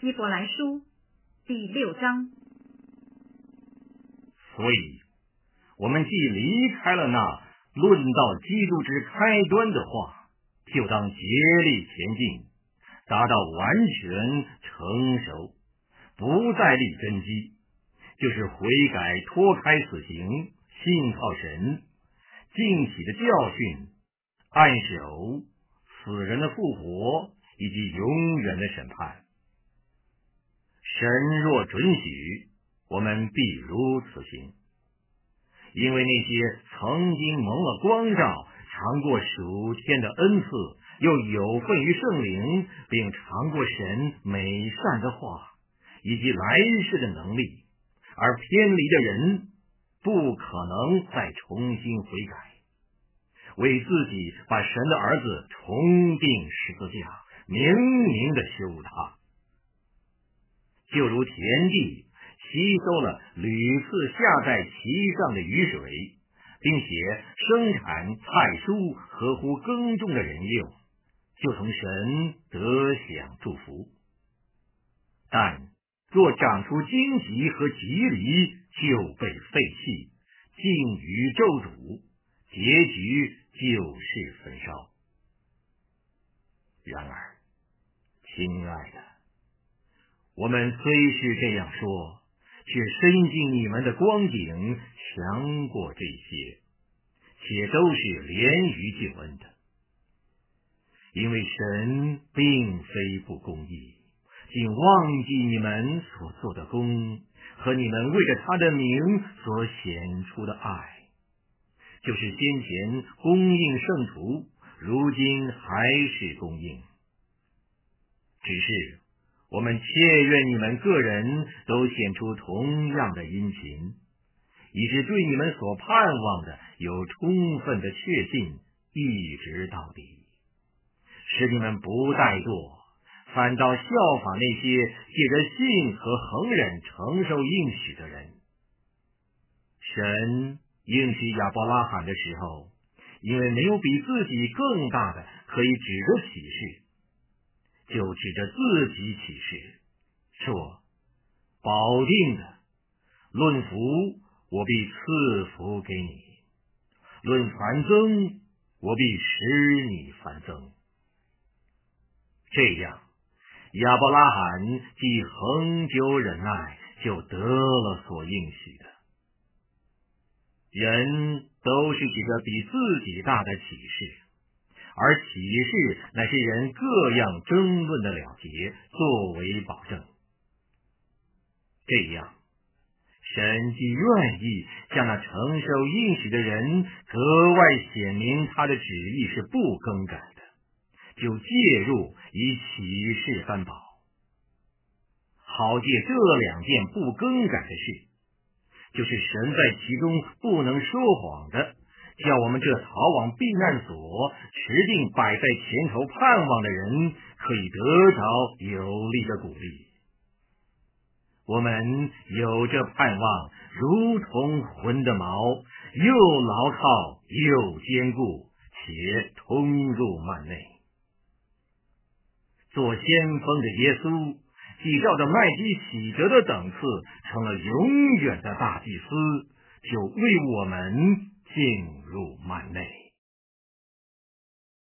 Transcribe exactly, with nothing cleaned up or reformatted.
希伯来书第六章。 所以，我们既离开了那论到基督之开端的话，就当竭力前进，达到完全成熟，不再立根基，就是悔改，脱开死刑，信靠神，敬喜的教训，按手死人的复活，以及永远的审判。神若准许，我们必如此行。因为那些曾经蒙了光照，尝过属天的恩赐，又有份于圣灵，并尝过神美善的话，以及来世的能力，而偏离的人，不可能再重新悔改，为自己把神的儿子重钉十字架，明明的羞辱他，就如田地吸收了屡次下在其上的雨水，并且生产菜蔬合乎耕种的人用，就从神得享祝福。但若长出荆棘和棘藜，就被废弃，尽于咒诅，结局就是焚烧。然而，亲爱的，我们虽是这样说，却深信你们的光景强过这些，且都是连于救恩的。因为神并非不公义，竟忘记你们所做的功，和你们为着他的名所显出的爱，就是先前供应圣徒，如今还是供应。只是我们切愿你们个人都显出同样的殷勤，以致对你们所盼望的有充分的确信，一直到底，使你们不怠惰，反倒效法那些借着信和恒忍承受应许的人。神应许亚伯拉罕的时候，因为没有比自己更大的可以指着启示，就指着自己启示，说：保定的，论福我必赐福给你，论繁增我必使你繁增。这样，亚伯拉罕既恒久忍耐，就得了所应许的。人都是指着比自己大的启示，而启示乃是人各样争论的了结，作为保证。这样，神既愿意向那承受应许的人格外显明他的旨意是不更改的，就介入以启示担保，好借这两件不更改的事，就是神在其中不能说谎的，叫我们这逃往避难所，持定摆在前头盼望的人，可以得着有力的鼓励。我们有这盼望，如同魂的锚，又牢靠又坚固，且通入幔内。做先锋的耶稣，既照着麦基洗德的等次，成了永远的大祭司，就为我们进入幔内。